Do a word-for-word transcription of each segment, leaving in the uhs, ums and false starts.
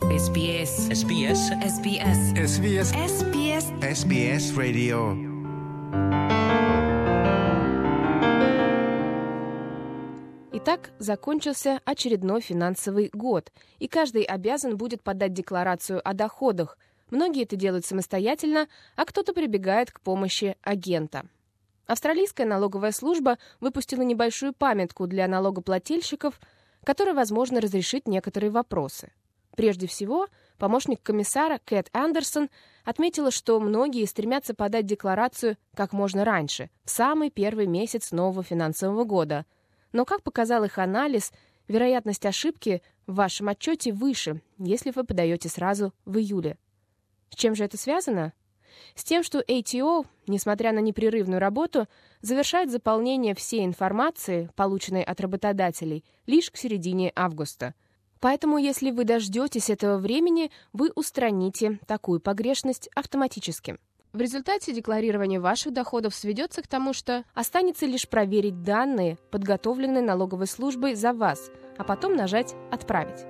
эс би эс. эс би эс. эс би эс. эс би эс. эс би эс. эс би эс Radio. Итак, закончился очередной финансовый год, и каждый обязан будет подать декларацию о доходах. Многие это делают самостоятельно, а кто-то прибегает к помощи агента. Австралийская налоговая служба выпустила небольшую памятку для налогоплательщиков, которая, возможно, разрешит некоторые вопросы. Прежде всего, помощник комиссара Кэт Андерсон отметила, что многие стремятся подать декларацию как можно раньше, в самый первый месяц нового финансового года. Но, как показал их анализ, вероятность ошибки в вашем отчете выше, если вы подаете сразу в июле. С чем же это связано? С тем, что эй ти о, несмотря на непрерывную работу, завершает заполнение всей информации, полученной от работодателей, лишь к середине августа. Поэтому, если вы дождетесь этого времени, вы устраните такую погрешность автоматически. В результате декларирование ваших доходов сведется к тому, что останется лишь проверить данные, подготовленные налоговой службой за вас, а потом нажать «Отправить».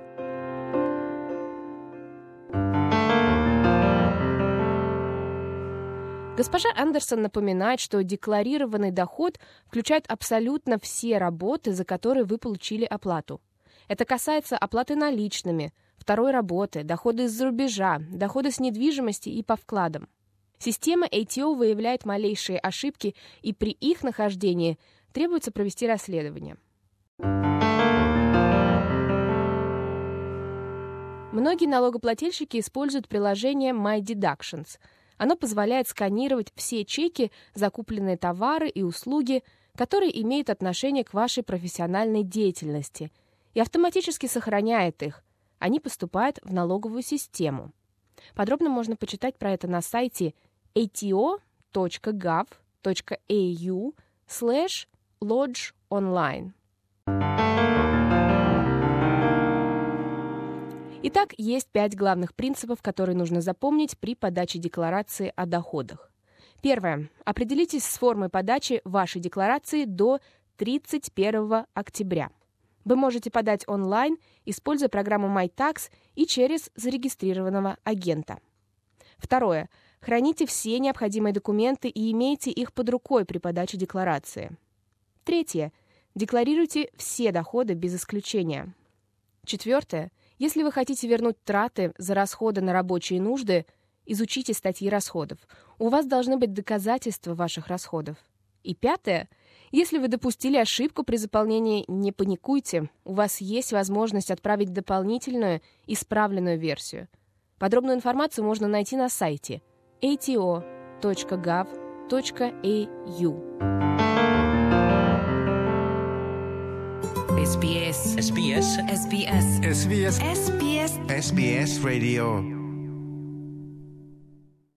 Госпожа Андерсон напоминает, что декларированный доход включает абсолютно все работы, за которые вы получили оплату. Это касается оплаты наличными, второй работы, доходы из-за рубежа, доходы с недвижимости и по вкладам. Система эй ти о выявляет малейшие ошибки, и при их нахождении требуется провести расследование. Многие налогоплательщики используют приложение My Deductions. Оно позволяет сканировать все чеки, закупленные товары и услуги, которые имеют отношение к вашей профессиональной деятельности, и автоматически сохраняет их. Они поступают в налоговую систему. Подробно можно почитать про это на сайте эй ти о точка гав точка эй ю слэш лодж онлайн. Итак, есть пять главных принципов, которые нужно запомнить при подаче декларации о доходах. Первое. Определитесь с формой подачи вашей декларации до тридцать первого октября. Вы можете подать онлайн, используя программу MyTax и через зарегистрированного агента. Второе. Храните все необходимые документы и имейте их под рукой при подаче декларации. Третье. Декларируйте все доходы без исключения. Четвертое. Если вы хотите вернуть траты за расходы на рабочие нужды, изучите статьи расходов. У вас должны быть доказательства ваших расходов. И пятое. Если вы допустили ошибку при заполнении, не паникуйте. У вас есть возможность отправить дополнительную, исправленную версию. Подробную информацию можно найти на сайте эй ти о точка гав точка эй ю. эс би эс. эс би эс. эс би эс. эс би эс. эс би эс. эс би эс Radio.